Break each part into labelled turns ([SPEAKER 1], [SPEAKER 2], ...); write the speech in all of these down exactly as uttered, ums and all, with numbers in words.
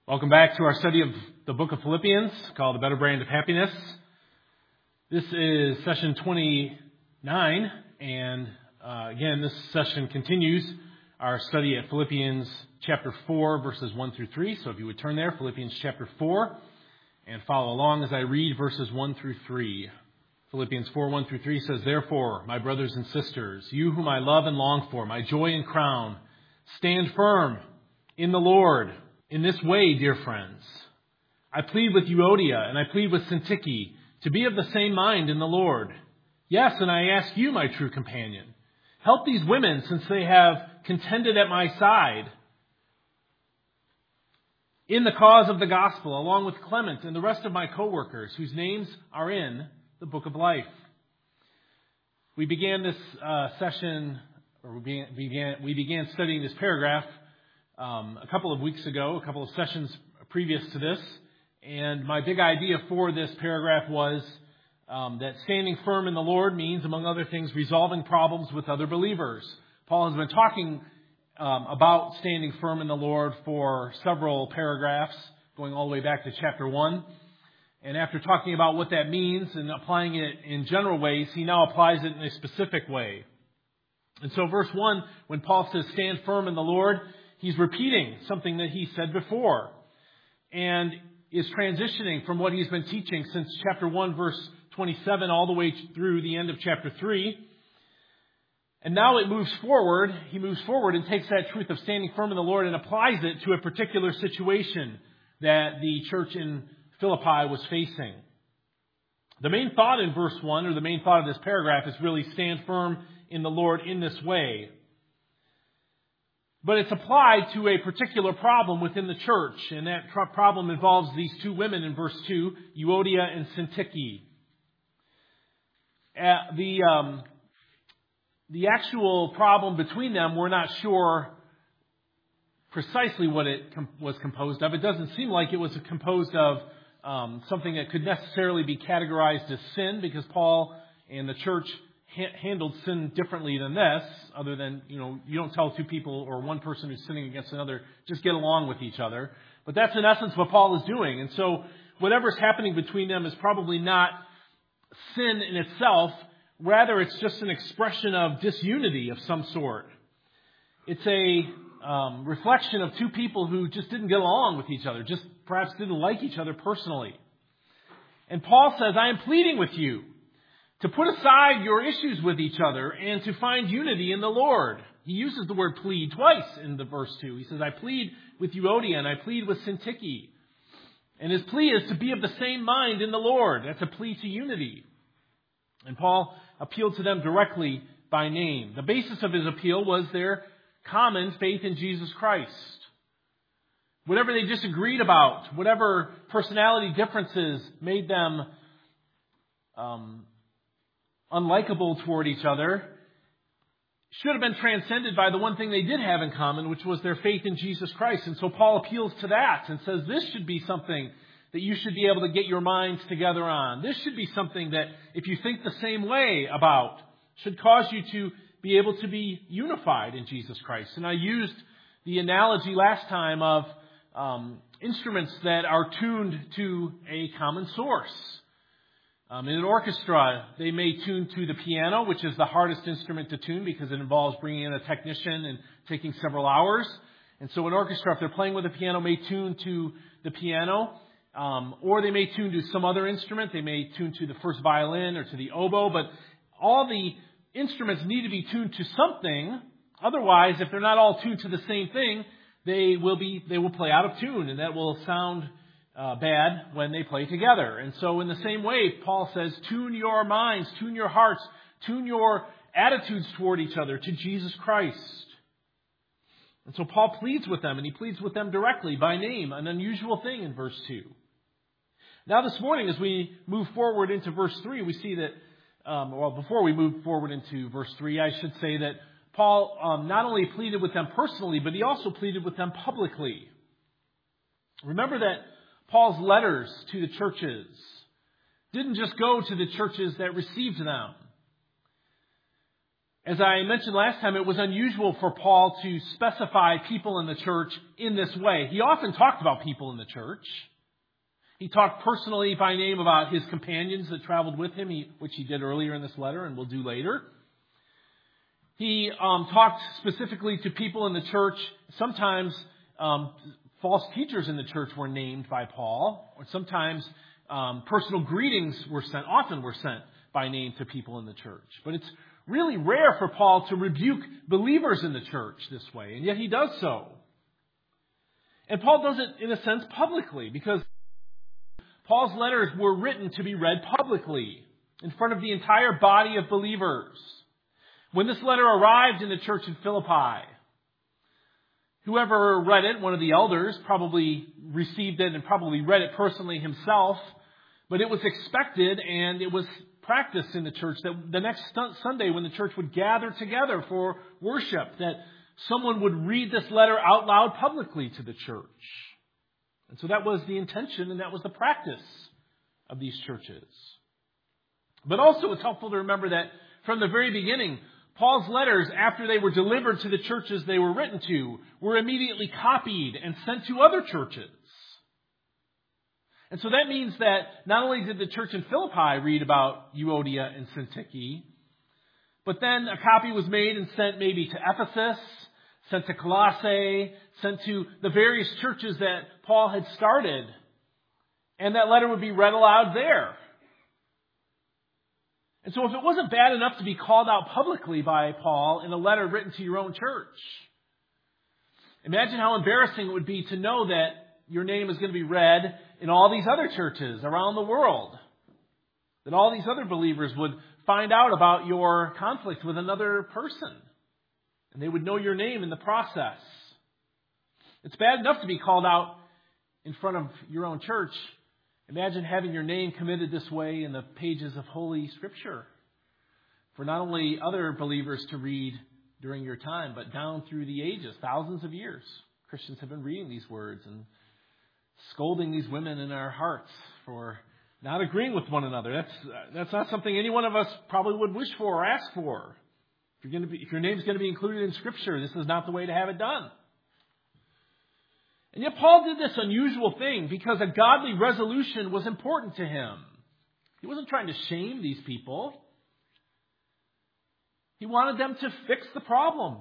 [SPEAKER 1] Welcome back to our study of the book of Philippians called The Better Brand of Happiness. This is session twenty-nine, and uh, again, this session continues our study at Philippians chapter four, verses one through three. So if you would turn there, Philippians chapter four, and follow along as I read verses one through three. Philippians four, one through three says, "Therefore, my brothers and sisters, you whom I love and long for, my joy and crown, stand firm in the Lord. In this way, dear friends, I plead with Euodia and I plead with Syntyche to be of the same mind in the Lord. Yes, and I ask you, my true companion, help these women since they have contended at my side in the cause of the gospel, along with Clement and the rest of my co-workers whose names are in the book of life." We began this uh, session, or we began, began, we began studying this paragraph Um, a couple of weeks ago, a couple of sessions previous to this, and my big idea for this paragraph was um, that standing firm in the Lord means, among other things, resolving problems with other believers. Paul has been talking um, about standing firm in the Lord for several paragraphs, going all the way back to chapter one. And after talking about what that means and applying it in general ways, he now applies it in a specific way. And so verse one, when Paul says, "Stand firm in the Lord," he's repeating something that he said before and is transitioning from what he's been teaching since chapter one, verse twenty-seven, all the way through the end of chapter three. And now it moves forward. He moves forward and takes that truth of standing firm in the Lord and applies it to a particular situation that the church in Philippi was facing. The main thought in verse one, or the main thought of this paragraph, is really stand firm in the Lord in this way. But it's applied to a particular problem within the church, and that problem involves these two women in verse two, Euodia and Syntyche. Uh, the, um, the actual problem between them, we're not sure precisely what it com- was composed of. It doesn't seem like it was composed of um, something that could necessarily be categorized as sin, because Paul and the church handled sin differently than this, other than, you know, you don't tell two people or one person who's sinning against another, just get along with each other. But that's in essence what Paul is doing. And so whatever's happening between them is probably not sin in itself. Rather, it's just an expression of disunity of some sort. It's a um, reflection of two people who just didn't get along with each other, just perhaps didn't like each other personally. And Paul says, "I am pleading with you to put aside your issues with each other and to find unity in the Lord." He uses the word plead twice in the verse two. He says, "I plead with Euodia and I plead with Syntyche." And his plea is to be of the same mind in the Lord. That's a plea to unity. And Paul appealed to them directly by name. The basis of his appeal was their common faith in Jesus Christ. Whatever they disagreed about, whatever personality differences made them um, unlikable toward each other, should have been transcended by the one thing they did have in common, which was their faith in Jesus Christ. And so Paul appeals to that and says this should be something that you should be able to get your minds together on. This should be something that, if you think the same way about, should cause you to be able to be unified in Jesus Christ. And I used the analogy last time of um, instruments that are tuned to a common source. Um, in an orchestra, they may tune to the piano, which is the hardest instrument to tune because it involves bringing in a technician and taking several hours. And so an orchestra, if they're playing with a piano, may tune to the piano, um, or they may tune to some other instrument. They may tune to the first violin or to the oboe, but all the instruments need to be tuned to something. Otherwise, if they're not all tuned to the same thing, they will be they will play out of tune, and that will sound Uh, bad when they play together. And so in the same way, Paul says, tune your minds, tune your hearts, tune your attitudes toward each other to Jesus Christ. And so Paul pleads with them, and he pleads with them directly by name, an unusual thing in verse two. Now this morning, as we move forward into verse three, we see that, um, well, before we move forward into verse three, I should say that Paul um, not only pleaded with them personally, but he also pleaded with them publicly. Remember that Paul's letters to the churches didn't just go to the churches that received them. As I mentioned last time, it was unusual for Paul to specify people in the church in this way. He often talked about people in the church. He talked personally by name about his companions that traveled with him, he, which he did earlier in this letter and will do later. He um, talked specifically to people in the church. Sometimes um, false teachers in the church were named by Paul, or sometimes um, personal greetings were sent, often were sent by name to people in the church. But it's really rare for Paul to rebuke believers in the church this way, and yet he does so. And Paul does it, in a sense, publicly, because Paul's letters were written to be read publicly in front of the entire body of believers. When this letter arrived in the church in Philippi, whoever read it, one of the elders, probably received it and probably read it personally himself, but it was expected and it was practiced in the church that the next Sunday when the church would gather together for worship, that someone would read this letter out loud publicly to the church. And so that was the intention and that was the practice of these churches. But also it's helpful to remember that from the very beginning, Paul's letters, after they were delivered to the churches they were written to, were immediately copied and sent to other churches. And so that means that not only did the church in Philippi read about Euodia and Syntyche, but then a copy was made and sent maybe to Ephesus, sent to Colossae, sent to the various churches that Paul had started. And that letter would be read aloud there. And so if it wasn't bad enough to be called out publicly by Paul in a letter written to your own church, imagine how embarrassing it would be to know that your name is going to be read in all these other churches around the world. That all these other believers would find out about your conflict with another person. And they would know your name in the process. It's bad enough to be called out in front of your own church. Imagine having your name committed this way in the pages of Holy Scripture for not only other believers to read during your time, but down through the ages, thousands of years. Christians have been reading these words and scolding these women in our hearts for not agreeing with one another. That's that's not something any one of us probably would wish for or ask for. If you're going to be, if your name's going to be included in Scripture, this is not the way to have it done. And yet Paul did this unusual thing because a godly resolution was important to him. He wasn't trying to shame these people. He wanted them to fix the problem.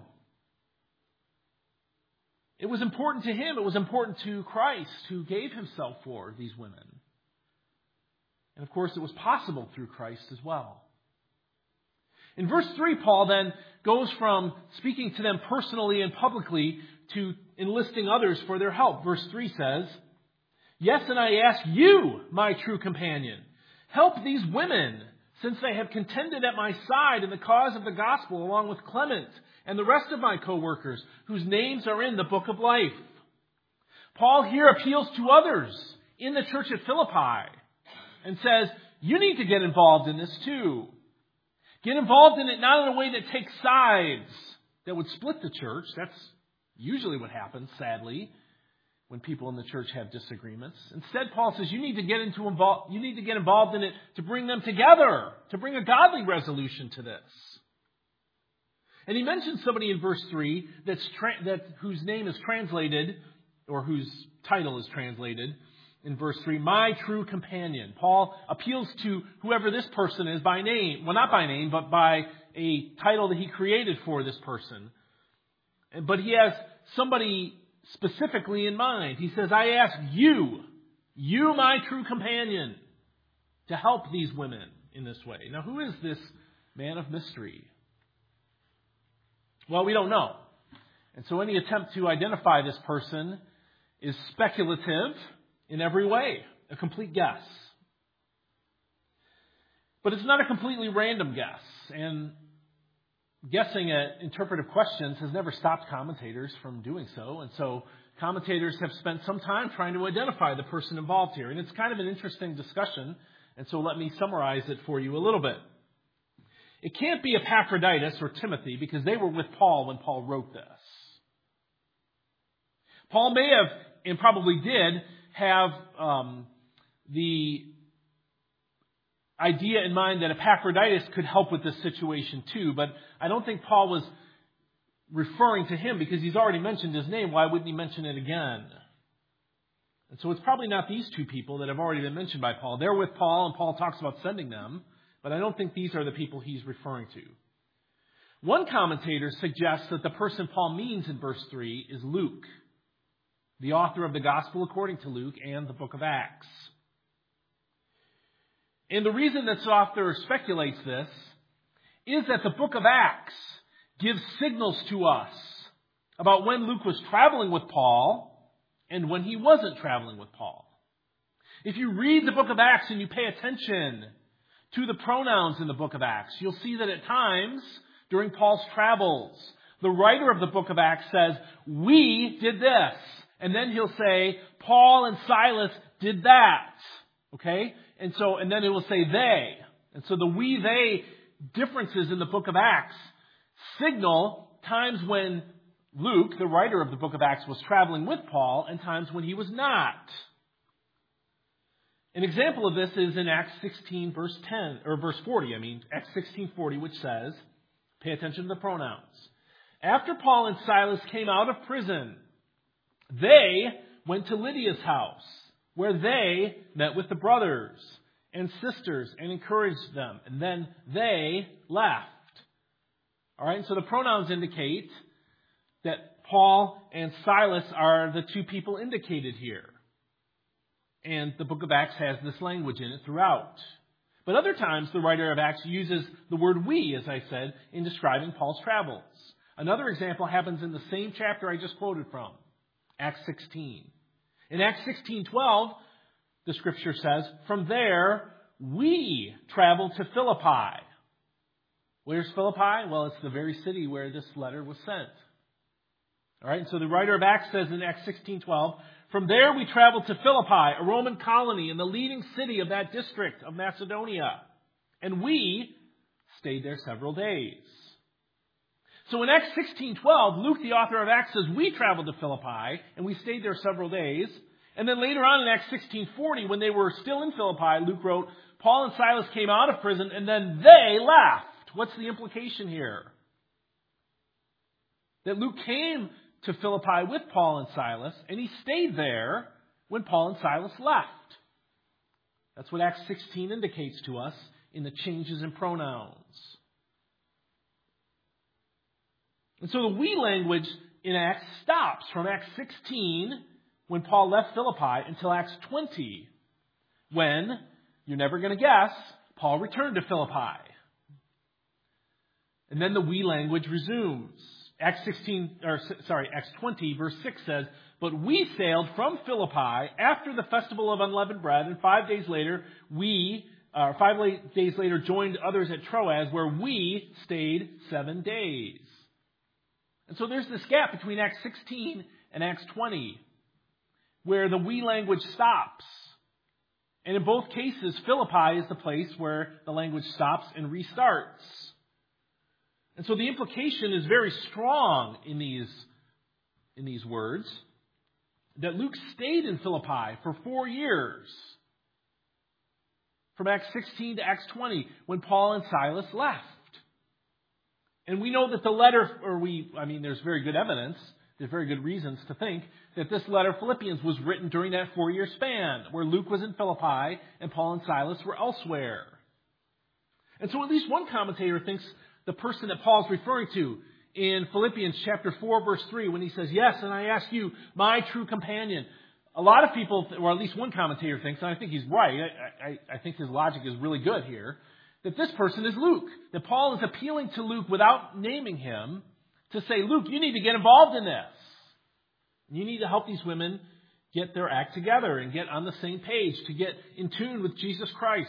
[SPEAKER 1] It was important to him. It was important to Christ, who gave himself for these women. And of course, it was possible through Christ as well. In verse three, Paul then goes from speaking to them personally and publicly to enlisting others for their help. Verse three says, "Yes, and I ask you, my true companion, help these women, since they have contended at my side in the cause of the gospel, along with Clement and the rest of my co-workers, whose names are in the book of life." Paul here appeals to others in the church at Philippi and says, you need to get involved in this too. Get involved in it not in a way that takes sides, that would split the church. That's usually what happens, sadly, when people in the church have disagreements. Instead, Paul says you need to get into involved, you need to get involved in it to bring them together, to bring a godly resolution to this. And he mentions somebody in verse three that's tra- that whose name is translated, or whose title is translated in verse three, my true companion. Paul appeals to whoever this person is by name. Well, not by name, but by a title that he created for this person. But he has somebody specifically in mind. He says, I ask you, you my true companion, to help these women in this way. Now, who is this man of mystery? Well, we don't know. And so any attempt to identify this person is speculative in every way, a complete guess. But it's not a completely random guess. And guessing at interpretive questions has never stopped commentators from doing so. And so commentators have spent some time trying to identify the person involved here. And it's kind of an interesting discussion. And so let me summarize it for you a little bit. It can't be Epaphroditus or Timothy because they were with Paul when Paul wrote this. Paul may have, and probably did, have um, the idea in mind that Epaphroditus could help with this situation too, but I don't think Paul was referring to him because he's already mentioned his name. Why wouldn't he mention it again? And so it's probably not these two people that have already been mentioned by Paul. They're with Paul, and Paul talks about sending them, but I don't think these are the people he's referring to. One commentator suggests that the person Paul means in verse three is Luke, the author of the Gospel according to Luke and the book of Acts. And the reason this author speculates this is that the book of Acts gives signals to us about when Luke was traveling with Paul and when he wasn't traveling with Paul. If you read the book of Acts and you pay attention to the pronouns in the book of Acts, you'll see that at times during Paul's travels, the writer of the book of Acts says, "We did this." And then he'll say, "Paul and Silas did that." Okay? And so, and then it will say "they." And so the "we," "they" differences in the book of Acts signal times when Luke, the writer of the book of Acts, was traveling with Paul and times when he was not. An example of this is in Acts sixteen, verse ten, or verse forty, I mean, Acts sixteen forty, which says, pay attention to the pronouns. After Paul and Silas came out of prison, they went to Lydia's house, where they met with the brothers and sisters and encouraged them. And then they left. All right, so the pronouns indicate that Paul and Silas are the two people indicated here. And the book of Acts has this language in it throughout. But other times, the writer of Acts uses the word "we," as I said, in describing Paul's travels. Another example happens in the same chapter I just quoted from, Acts sixteen. In Acts sixteen twelve, the scripture says, "From there, we traveled to Philippi." Where's Philippi? Well, it's the very city where this letter was sent. All right, and so the writer of Acts says in Acts sixteen twelve, "From there we traveled to Philippi, a Roman colony and the leading city of that district of Macedonia. And we stayed there several days." So in Acts sixteen twelve, Luke, the author of Acts, says we traveled to Philippi and we stayed there several days. And then later on in Acts sixteen forty, when they were still in Philippi, Luke wrote, Paul and Silas came out of prison and then they left. What's the implication here? That Luke came to Philippi with Paul and Silas, and he stayed there when Paul and Silas left. That's what Acts sixteen indicates to us in the changes in pronouns. And so the "we" language in Acts stops from Acts sixteen, when Paul left Philippi, until Acts twenty, when, you're never going to guess, Paul returned to Philippi. And then the "we" language resumes. Acts sixteen, or sorry, Acts twenty, verse six says, "But we sailed from Philippi after the festival of unleavened bread, and five days later we, uh, five days later joined others at Troas, where we stayed seven days." And so there's this gap between Acts sixteen and Acts twenty, where the "we" language stops. And in both cases, Philippi is the place where the language stops and restarts. And so the implication is very strong in these, in these words, that Luke stayed in Philippi for four years, from Acts sixteen to Acts twenty, when Paul and Silas left. And we know that the letter, or we, I mean, there's very good evidence, there's very good reasons to think that this letter, Philippians, was written during that four-year span, where Luke was in Philippi and Paul and Silas were elsewhere. And so at least one commentator thinks the person that Paul's referring to in Philippians chapter four, verse three, when he says, "Yes, and I ask you, my true companion." A lot of people, or at least one commentator thinks, and I think he's right, I, I, I think his logic is really good here, that this person is Luke. That Paul is appealing to Luke without naming him to say, "Luke, you need to get involved in this. You need to help these women get their act together and get on the same page, to get in tune with Jesus Christ."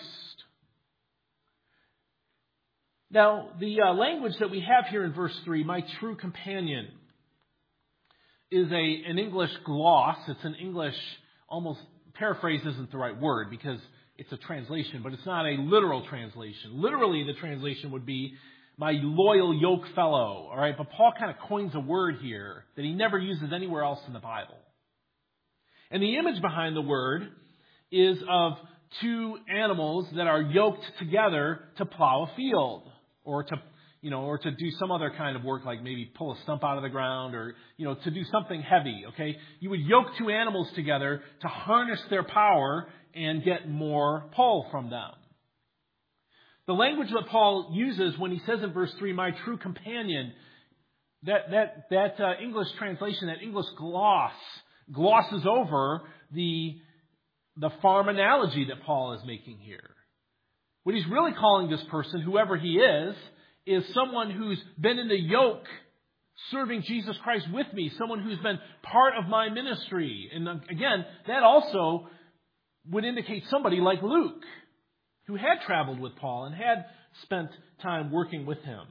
[SPEAKER 1] Now, the uh, language that we have here in verse three, "my true companion," is a an English gloss. It's an English, almost, paraphrase isn't the right word because it's a translation, but it's not a literal translation. Literally, the translation would be "my loyal yoke fellow." All right, but Paul kind of coins a word here that he never uses anywhere else in the Bible. And the image behind the word is of two animals that are yoked together to plow a field, or to, you know, or to do some other kind of work, like maybe pull a stump out of the ground, or, you know, to do something heavy, okay? You would yoke two animals together to harness their power and get more pull from them. The language that Paul uses when he says in verse three, my true companion, that, that, that uh, English translation, that English gloss, glosses over the, the farm analogy that Paul is making here. What he's really calling this person, whoever he is, is someone who's been in the yoke serving Jesus Christ with me, someone who's been part of my ministry. And again, that also would indicate somebody like Luke, who had traveled with Paul and had spent time working with him.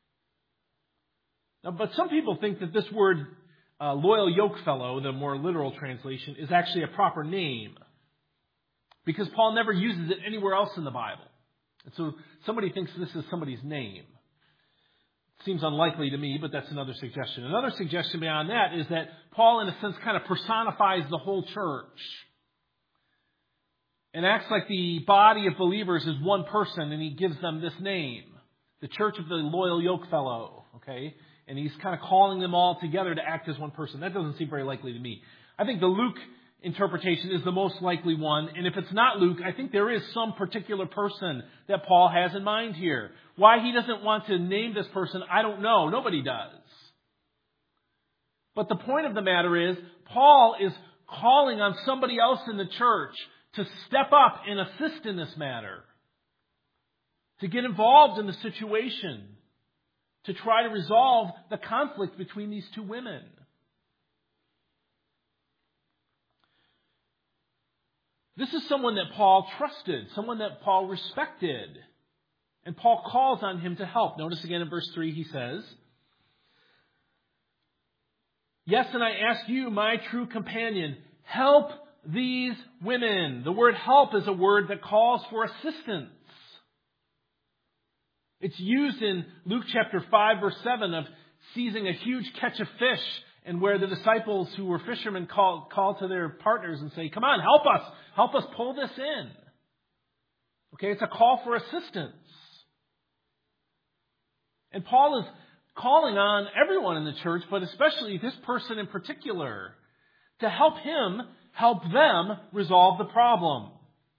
[SPEAKER 1] Now, but some people think that this word, uh, loyal yokefellow, the more literal translation, is actually a proper name, because Paul never uses it anywhere else in the Bible. And so somebody thinks this is somebody's name. It seems unlikely to me, but that's another suggestion. Another suggestion beyond that is that Paul, in a sense, kind of personifies the whole church and acts like the body of believers is one person, and he gives them this name, the Church of the Loyal Yokefellow, okay? And he's kind of calling them all together to act as one person. That doesn't seem very likely to me. I think the Luke interpretation is the most likely one, and if it's not Luke, I think there is some particular person that Paul has in mind here. Why he doesn't want to name this person, I don't know. Nobody does. But the point of the matter is, Paul is calling on somebody else in the church to step up and assist in this matter, to get involved in the situation, to try to resolve the conflict between these two women. This is someone that Paul trusted, someone that Paul respected, and Paul calls on him to help. Notice again in verse three, he says, yes, and I ask you, my true companion, help these women. The word help is a word that calls for assistance. It's used in Luke chapter five, verse seven, of seizing a huge catch of fish, and where the disciples who were fishermen call, call to their partners and say, come on, help us. Help us pull this in. Okay, it's a call for assistance. And Paul is calling on everyone in the church, but especially this person in particular, to help him help them resolve the problem.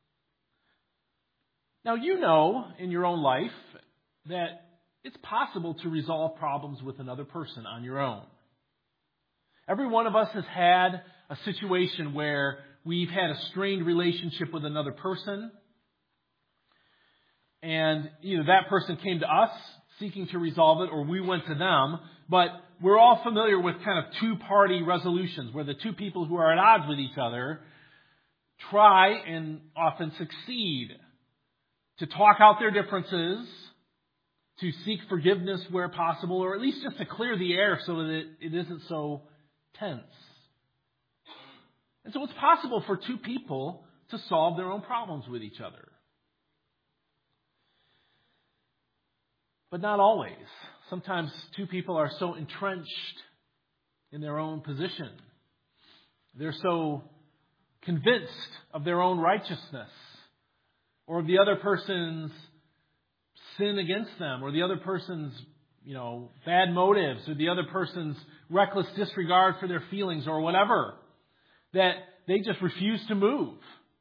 [SPEAKER 1] Now, you know in your own life that it's possible to resolve problems with another person on your own. Every one of us has had a situation where we've had a strained relationship with another person, and either that person came to us seeking to resolve it, or we went to them. But we're all familiar with kind of two-party resolutions, where the two people who are at odds with each other try and often succeed to talk out their differences, to seek forgiveness where possible, or at least just to clear the air so that it, it isn't so tense. And so it's possible for two people to solve their own problems with each other. But not always. Sometimes two people are so entrenched in their own position. They're so convinced of their own righteousness, or of the other person's sin against them, or the other person's, you know, bad motives, or the other person's reckless disregard for their feelings, or whatever, that they just refuse to move.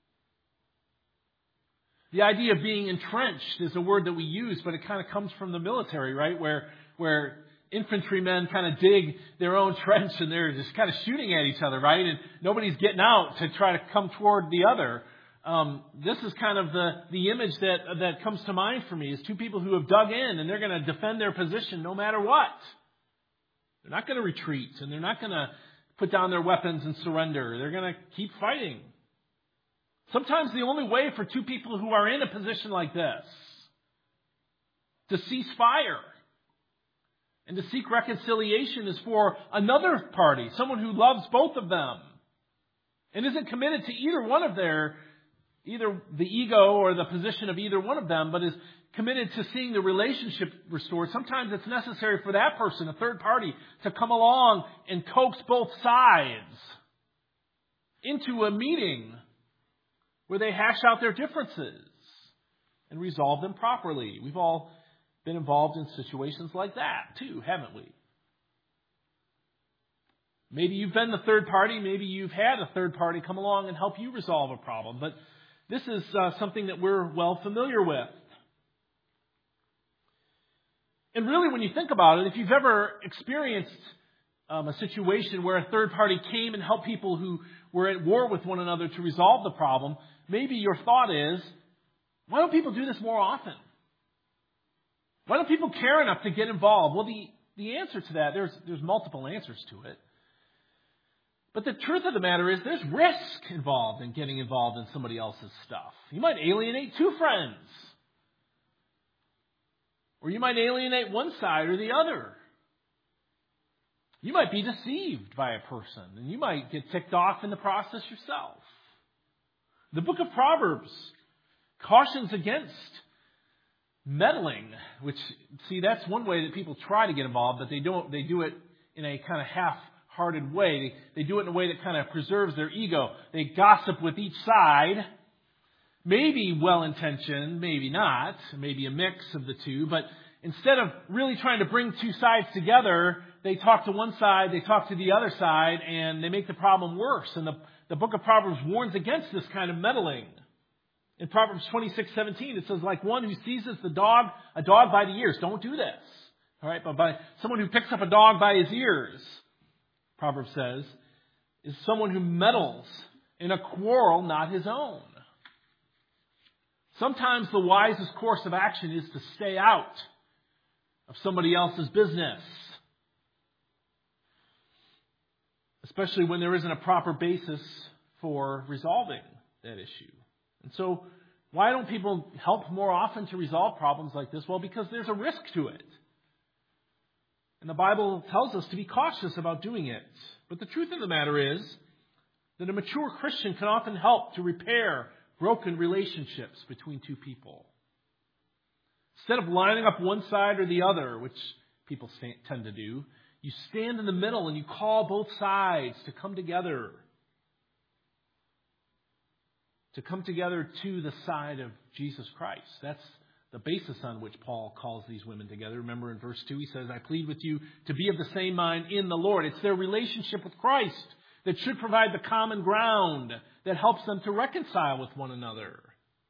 [SPEAKER 1] The idea of being entrenched is a word that we use, but it kind of comes from the military, right? Where where infantrymen kind of dig their own trench and they're just kind of shooting at each other, right? And nobody's getting out to try to come toward the other. Um, this is kind of the, the image that that comes to mind for me, is two people who have dug in and they're going to defend their position no matter what. They're not going to retreat, and they're not going to put down their weapons and surrender. They're going to keep fighting. Sometimes the only way for two people who are in a position like this to cease fire and to seek reconciliation is for another party, someone who loves both of them and isn't committed to either one of their, either the ego or the position of either one of them, but is committed to seeing the relationship restored. Sometimes it's necessary for that person, a third party, to come along and coax both sides into a meeting where they hash out their differences and resolve them properly. We've all been involved in situations like that too, haven't we? Maybe you've been the third party. Maybe you've had a third party come along and help you resolve a problem. But this is uh, something that we're well familiar with. And really, when you think about it, if you've ever experienced um, a situation where a third party came and helped people who were at war with one another to resolve the problem, maybe your thought is, why don't people do this more often? Why don't people care enough to get involved? Well, the, the answer to that, there's, there's multiple answers to it. But the truth of the matter is there's risk involved in getting involved in somebody else's stuff. You might alienate two friends. Or you might alienate one side or the other. You might be deceived by a person, and you might get ticked off in the process yourself. The book of Proverbs cautions against meddling, which, see, that's one way that people try to get involved, but they don't. They do it in a kind of half-hearted way. They, they do it in a way that kind of preserves their ego. They gossip with each side. Maybe well-intentioned, maybe not, maybe a mix of the two, but instead of really trying to bring two sides together, they talk to one side, they talk to the other side, and they make the problem worse. And the, the book of Proverbs warns against this kind of meddling. In Proverbs twenty-six seventeen, it says, like one who seizes the dog, a dog by the ears. Don't do this. All right, but by someone who picks up a dog by his ears, Proverbs says, is someone who meddles in a quarrel not his own. Sometimes the wisest course of action is to stay out of somebody else's business, especially when there isn't a proper basis for resolving that issue. And so, why don't people help more often to resolve problems like this? Well, because there's a risk to it. And the Bible tells us to be cautious about doing it. But the truth of the matter is that a mature Christian can often help to repair broken relationships between two people. Instead of lining up one side or the other, which people tend to do, you stand in the middle and you call both sides to come together. To come together to the side of Jesus Christ. That's the basis on which Paul calls these women together. Remember in verse two, he says, I plead with you to be of the same mind in the Lord. It's their relationship with Christ that should provide the common ground that helps them to reconcile with one another.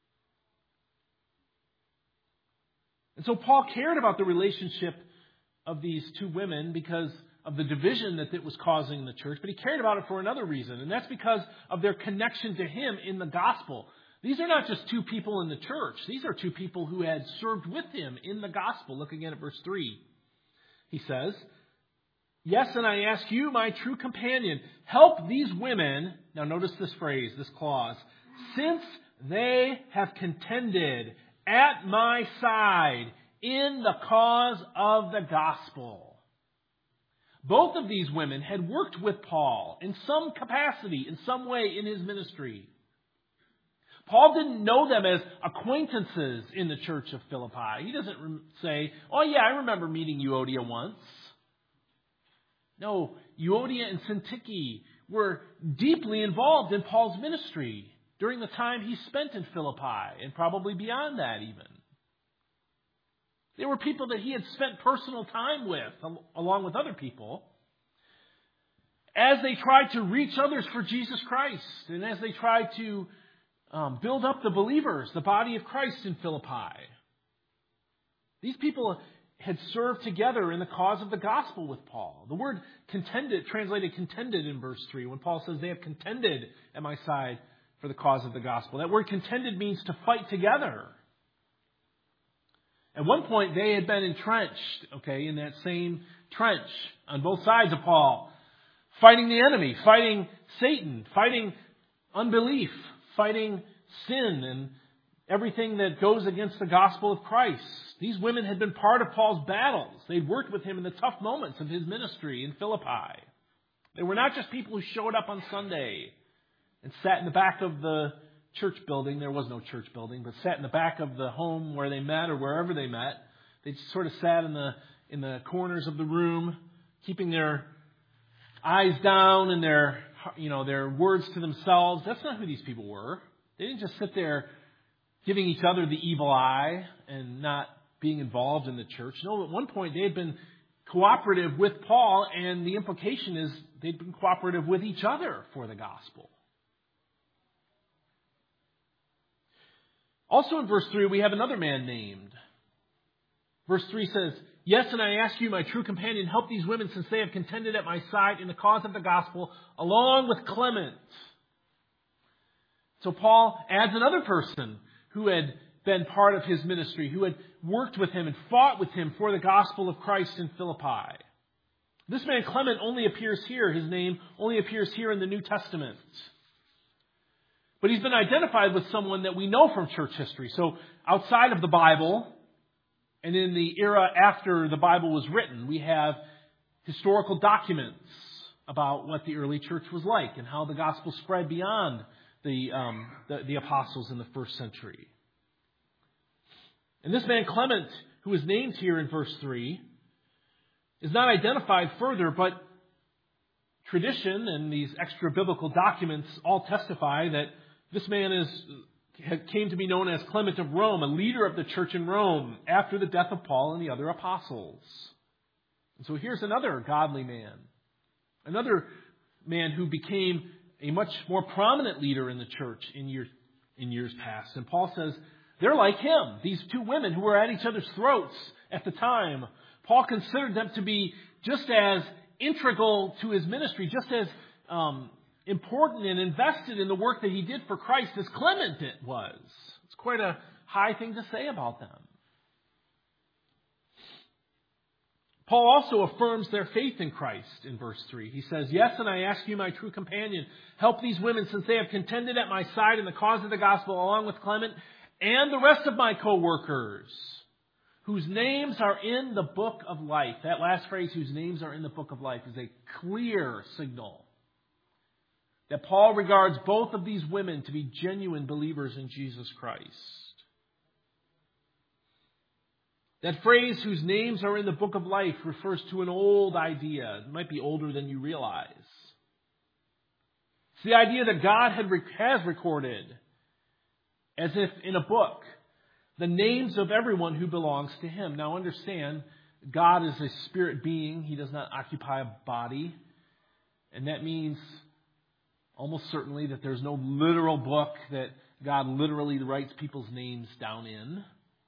[SPEAKER 1] And so Paul cared about the relationship of these two women because of the division that it was causing in the church, but he cared about it for another reason, and that's because of their connection to him in the gospel. These are not just two people in the church. These are two people who had served with him in the gospel. Look again at verse three. He says, yes, and I ask you, my true companion, help these women, now notice this phrase, this clause, since they have contended at my side in the cause of the gospel. Both of these women had worked with Paul in some capacity, in some way in his ministry. Paul didn't know them as acquaintances in the church of Philippi. He doesn't say, oh yeah, I remember meeting Euodia once. No, Euodia and Syntyche were deeply involved in Paul's ministry during the time he spent in Philippi, and probably beyond that even. They were people that he had spent personal time with, along with other people, as they tried to reach others for Jesus Christ, and as they tried to um, build up the believers, the body of Christ in Philippi. These people had served together in the cause of the gospel with Paul. The word contended, translated contended in verse three, when Paul says they have contended at my side for the cause of the gospel. That word contended means to fight together. At one point, they had been entrenched, okay, in that same trench on both sides of Paul, fighting the enemy, fighting Satan, fighting unbelief, fighting sin and everything that goes against the gospel of Christ. These women had been part of Paul's battles. They'd worked with him in the tough moments of his ministry in Philippi. They were not just people who showed up on Sunday and sat in the back of the church building. There was no church building, but sat in the back of the home where they met or wherever they met. They just sort of sat in the in the corners of the room, keeping their eyes down and their you know their words to themselves. That's not who these people were. They didn't just sit there giving each other the evil eye and not being involved in the church. No, at one point they had been cooperative with Paul, and the implication is they'd been cooperative with each other for the gospel. Also in verse three, we have another man named. Verse three says, "Yes, and I ask you, my true companion, help these women since they have contended at my side in the cause of the gospel, along with Clement." So Paul adds another person who had been part of his ministry, who had worked with him and fought with him for the gospel of Christ in Philippi. This man Clement only appears here. His name only appears here in the New Testament. But he's been identified with someone that we know from church history. So outside of the Bible, and in the era after the Bible was written, we have historical documents about what the early church was like and how the gospel spread beyond the, um, the, the apostles in the first century. And this man Clement, who is named here in verse three, is not identified further, but tradition and these extra biblical documents all testify that this man is came to be known as Clement of Rome, a leader of the church in Rome after the death of Paul and the other apostles. And so here's another godly man, another man who became a much more prominent leader in the church in years, in years past. And Paul says, they're like him, these two women who were at each other's throats at the time. Paul considered them to be just as integral to his ministry, just as um, important and invested in the work that he did for Christ as Clement it was. It's quite a high thing to say about them. Paul also affirms their faith in Christ in verse three. He says, "Yes, and I ask you, my true companion, help these women since they have contended at my side in the cause of the gospel along with Clement and the rest of my co-workers, whose names are in the book of life." That last phrase, "whose names are in the book of life," is a clear signal that Paul regards both of these women to be genuine believers in Jesus Christ. That phrase, "whose names are in the book of life," refers to an old idea. It might be older than you realize. It's the idea that God had, has recorded, as if in a book, the names of everyone who belongs to Him. Now understand, God is a spirit being. He does not occupy a body. And that means almost certainly that there's no literal book that God literally writes people's names down in.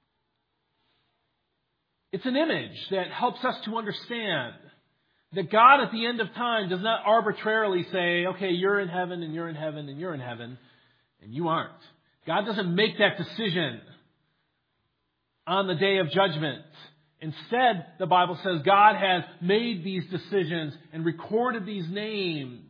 [SPEAKER 1] It's an image that helps us to understand that God at the end of time does not arbitrarily say, okay, you're in heaven and you're in heaven and you're in heaven and you aren't. God doesn't make that decision on the day of judgment. Instead, the Bible says God has made these decisions and recorded these names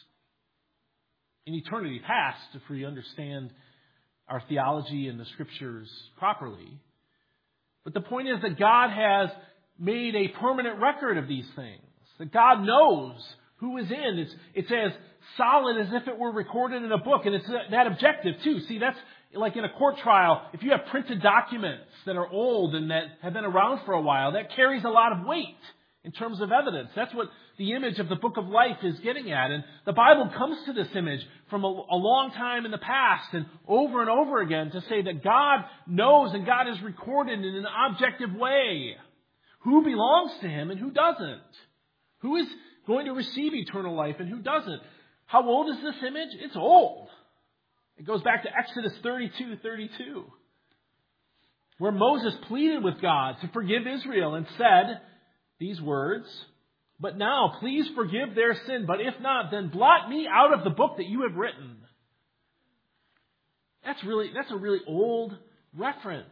[SPEAKER 1] in eternity past, if we understand our theology and the Scriptures properly. But the point is that God has made a permanent record of these things. That God knows who is in. It's, it's as solid as if it were recorded in a book. And it's that objective too. See, that's like in a court trial. If you have printed documents that are old and that have been around for a while, that carries a lot of weight in terms of evidence. That's what the image of the book of life is getting at. And the Bible comes to this image from a, a long time in the past and over and over again to say that God knows and God has recorded in an objective way who belongs to Him and who doesn't. Who is going to receive eternal life and who doesn't. How old is this image? It's old. It goes back to Exodus thirty-two thirty-two, where Moses pleaded with God to forgive Israel and said these words, "But now, please forgive their sin, but if not, then blot me out of the book that you have written." That's really, that's a really old reference.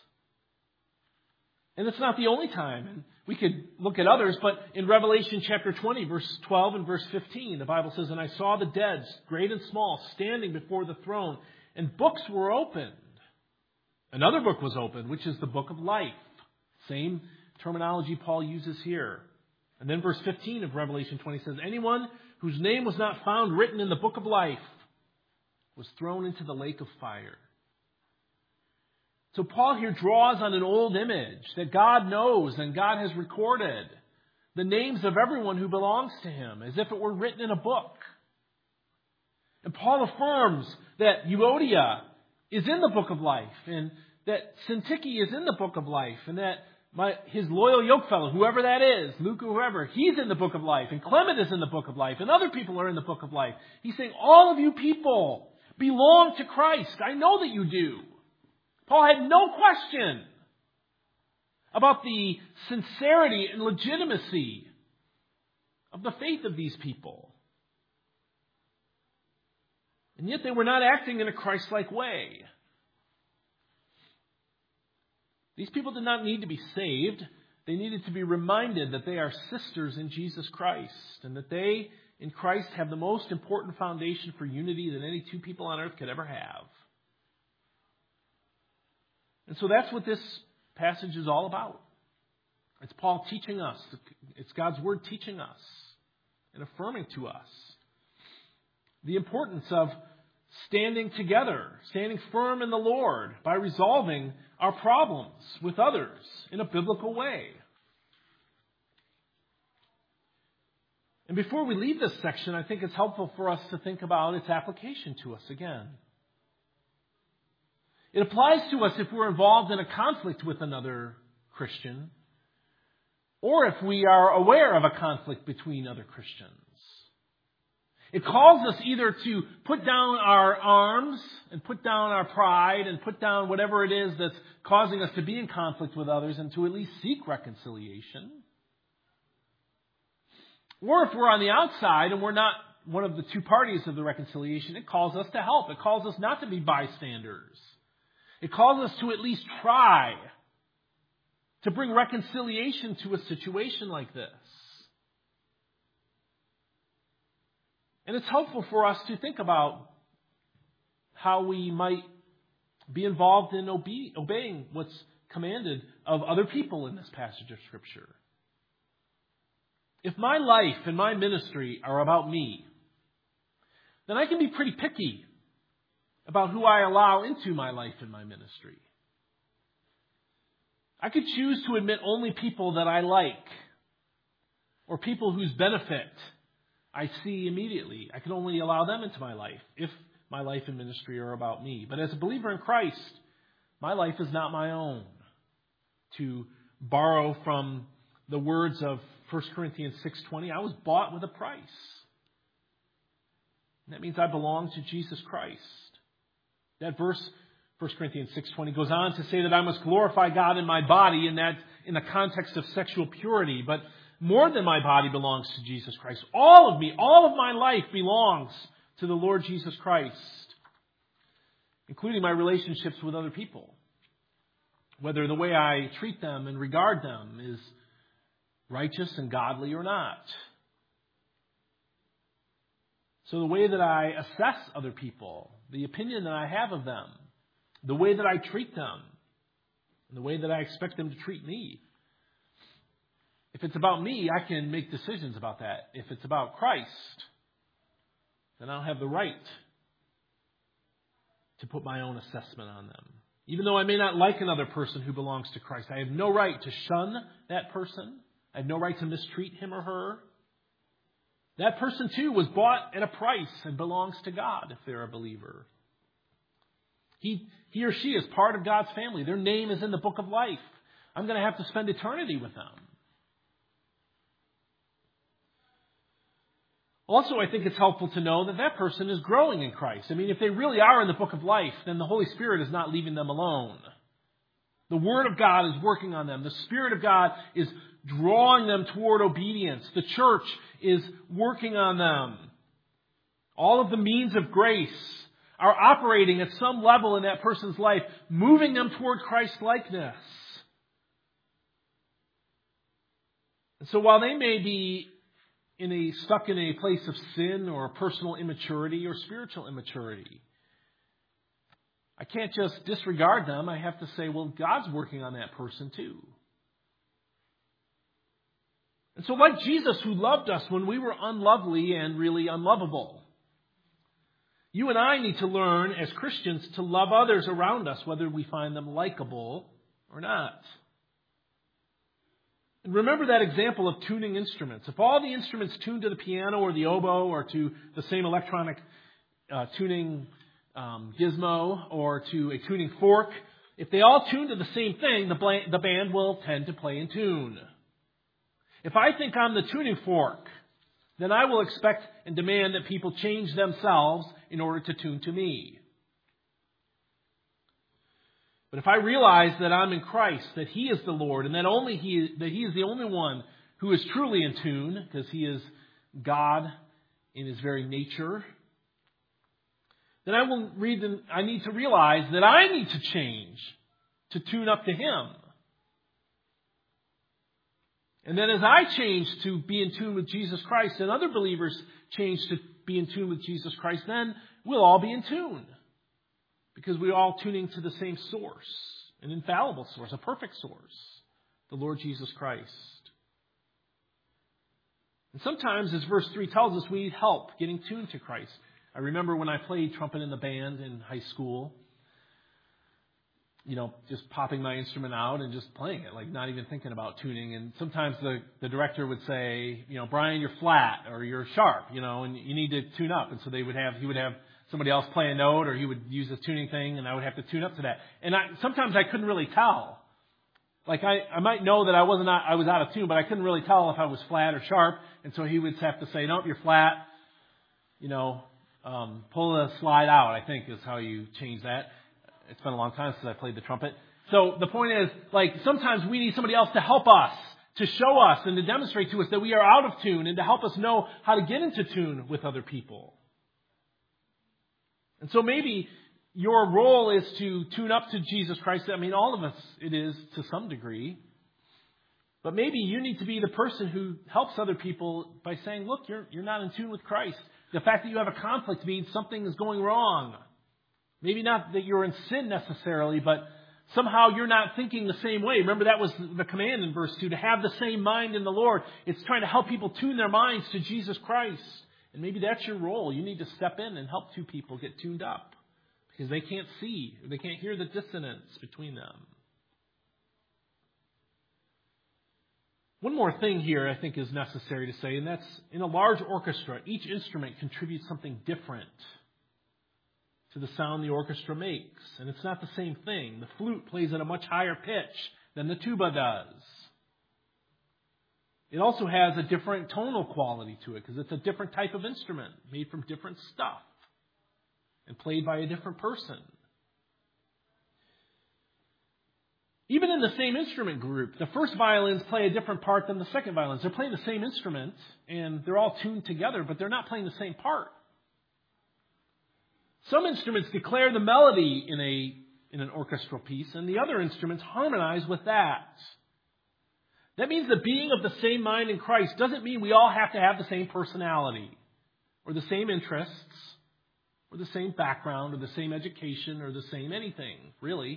[SPEAKER 1] And it's not the only time. And we could look at others, but in Revelation chapter twenty, verse twelve and verse fifteen, the Bible says, "And I saw the dead, great and small, standing before the throne, and books were opened." Another book was opened, which is the book of life. Same terminology Paul uses here. And then verse fifteen of Revelation twenty says, "Anyone whose name was not found written in the book of life was thrown into the lake of fire." So Paul here draws on an old image that God knows and God has recorded the names of everyone who belongs to Him as if it were written in a book. And Paul affirms that Euodia is in the book of life, and that Syntyche is in the book of life, and that my, his loyal yokefellow, whoever that is, Luke or whoever, he's in the book of life, and Clement is in the book of life, and other people are in the book of life. He's saying, all of you people belong to Christ. I know that you do. Paul had no question about the sincerity and legitimacy of the faith of these people. And yet they were not acting in a Christ-like way. These people did not need to be saved. They needed to be reminded that they are sisters in Jesus Christ, and that they, in Christ, have the most important foundation for unity that any two people on earth could ever have. And so that's what this passage is all about. It's Paul teaching us. It's God's Word teaching us and affirming to us the importance of standing together, standing firm in the Lord by resolving our problems with others in a biblical way. And before we leave this section, I think it's helpful for us to think about its application to us again. It applies to us if we're involved in a conflict with another Christian, or if we are aware of a conflict between other Christians. It calls us either to put down our arms and put down our pride and put down whatever it is that's causing us to be in conflict with others and to at least seek reconciliation. Or if we're on the outside and we're not one of the two parties of the reconciliation, it calls us to help. It calls us not to be bystanders. It calls us to at least try to bring reconciliation to a situation like this. And it's helpful for us to think about how we might be involved in obe- obeying what's commanded of other people in this passage of Scripture. If my life and my ministry are about me, then I can be pretty picky about who I allow into my life and my ministry. I could choose to admit only people that I like, or people whose benefit I see immediately. I can only allow them into my life if my life and ministry are about me. But as a believer in Christ, my life is not my own. To borrow from the words of First Corinthians six twenty, I was bought with a price. And that means I belong to Jesus Christ. That verse, First Corinthians six twenty, goes on to say that I must glorify God in my body, and that in the context of sexual purity. But more than my body belongs to Jesus Christ. All of me, all of my life belongs to the Lord Jesus Christ, including my relationships with other people. Whether the way I treat them and regard them is righteous and godly or not. So the way that I assess other people, the opinion that I have of them, the way that I treat them, and the way that I expect them to treat me. If it's about me, I can make decisions about that. If it's about Christ, then I'll have the right to put my own assessment on them. Even though I may not like another person who belongs to Christ, I have no right to shun that person. I have no right to mistreat him or her. That person too was bought at a price and belongs to God if they're a believer. He, he or she is part of God's family. Their name is in the book of life. I'm going to have to spend eternity with them. Also, I think it's helpful to know that that person is growing in Christ. I mean, if they really are in the book of life, then the Holy Spirit is not leaving them alone. The Word of God is working on them. The Spirit of God is drawing them toward obedience. The church is working on them. All of the means of grace are operating at some level in that person's life, moving them toward Christ-likeness. And so while they may be in a stuck in a place of sin or personal immaturity or spiritual immaturity, I can't just disregard them. I have to say, well, God's working on that person too. And so like Jesus, who loved us when we were unlovely and really unlovable, you and I need to learn as Christians to love others around us, whether we find them likable or not. And remember that example of tuning instruments. If all the instruments tuned to the piano or the oboe or to the same electronic uh, tuning um, gizmo or to a tuning fork, if they all tune to the same thing, the, bla- the band will tend to play in tune. If I think I'm the tuning fork, then I will expect and demand that people change themselves in order to tune to me. But if I realize that I'm in Christ, that He is the Lord, and that only He that He is the only one who is truly in tune, because He is God in His very nature, then I will read. The, I need to realize that I need to change to tune up to Him. And then as I change to be in tune with Jesus Christ, and other believers change to be in tune with Jesus Christ, then we'll all be in tune. Because we're all tuning to the same source, an infallible source, a perfect source, the Lord Jesus Christ. And sometimes, as verse three tells us, we need help getting tuned to Christ. I remember when I played trumpet in the band in high school, you know, just popping my instrument out and just playing it, like not even thinking about tuning. And sometimes the, the director would say, you know, Brian, you're flat or you're sharp, you know, and you need to tune up. And so they would have, he would have somebody else play a note, or he would use a tuning thing, and I would have to tune up to that. And I, sometimes I couldn't really tell. Like I, I might know that I wasn't, I was out of tune, but I couldn't really tell if I was flat or sharp. And so he would have to say, nope, you're flat. You know, um, pull the slide out, I think is how you change that. It's been a long time since I played the trumpet. So the point is, like, sometimes we need somebody else to help us, to show us and to demonstrate to us that we are out of tune, and to help us know how to get into tune with other people. And so maybe your role is to tune up to Jesus Christ. I mean, all of us, it is to some degree. But maybe you need to be the person who helps other people by saying, look, you're, you're not in tune with Christ. The fact that you have a conflict means something is going wrong. Maybe not that you're in sin necessarily, but somehow you're not thinking the same way. Remember, that was the command in verse two, to have the same mind in the Lord. It's trying to help people tune their minds to Jesus Christ. And maybe that's your role. You need to step in and help two people get tuned up, because they can't see, they can't hear the dissonance between them. One more thing here I think is necessary to say, and that's in a large orchestra, each instrument contributes something different to the sound the orchestra makes. And it's not the same thing. The flute plays at a much higher pitch than the tuba does. It also has a different tonal quality to it, because it's a different type of instrument made from different stuff and played by a different person. Even in the same instrument group, the first violins play a different part than the second violins. They're playing the same instrument, and they're all tuned together, but they're not playing the same part. Some instruments declare the melody in a in an orchestral piece, and the other instruments harmonize with that. That means that being of the same mind in Christ doesn't mean we all have to have the same personality, or the same interests, or the same background, or the same education, or the same anything, really.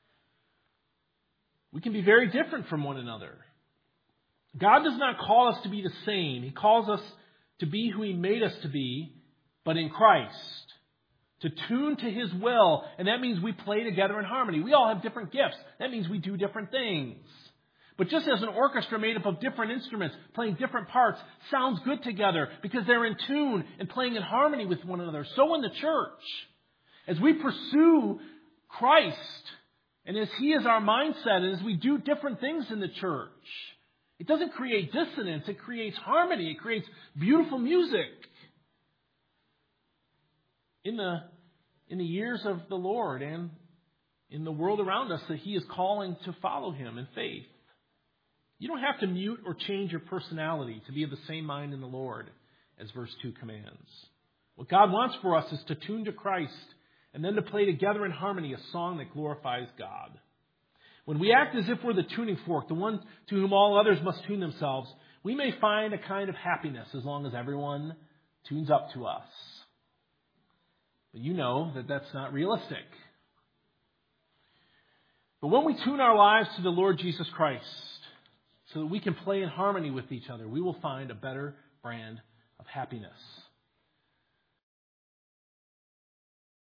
[SPEAKER 1] We can be very different from one another. God does not call us to be the same. He calls us to be who He made us to be, but in Christ. To tune to His will, and that means we play together in harmony. We all have different gifts. That means we do different things. But just as an orchestra made up of different instruments, playing different parts, sounds good together because they're in tune and playing in harmony with one another, so in the church, as we pursue Christ, and as He is our mindset, and as we do different things in the church, it doesn't create dissonance, it creates harmony, it creates beautiful music. In the, in the years of the Lord and in the world around us that He is calling to follow Him in faith. You don't have to mute or change your personality to be of the same mind in the Lord, as verse two commands. What God wants for us is to tune to Christ and then to play together in harmony a song that glorifies God. When we act as if we're the tuning fork, the one to whom all others must tune themselves, we may find a kind of happiness as long as everyone tunes up to us. But you know that that's not realistic. But when we tune our lives to the Lord Jesus Christ, so that we can play in harmony with each other, we will find a better brand of happiness.